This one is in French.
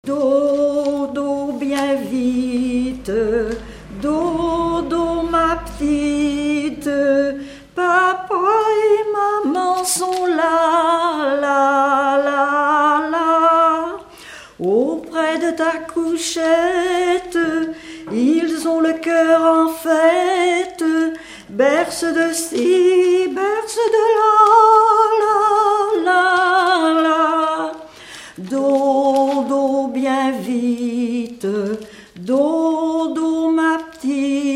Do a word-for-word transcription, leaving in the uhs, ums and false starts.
Dodo bien vite, dodo ma petite, papa et maman sont là, là, là, là. Auprès de ta couchette, ils ont le cœur en fête, berce de ci, berce de là, là, là, là. Dodo bien vite, dodo ma petite.